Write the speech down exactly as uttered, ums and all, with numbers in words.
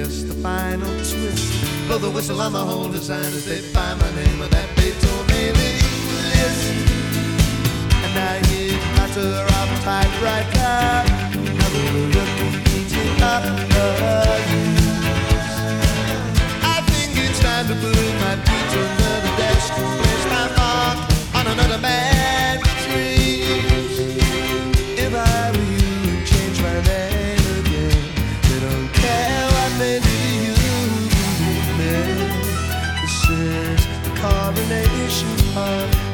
just the final twist. Blow the whistle on the whole design as they find my name on that Beethoven list. And now you got to rob a typewriter. Another rookie eating up the use. I think it's time to put my feet under the desk. Place my mark on another man's dreams. If I were you, I'd change my name again. They don't care what they do to you, man. This is the coronation party.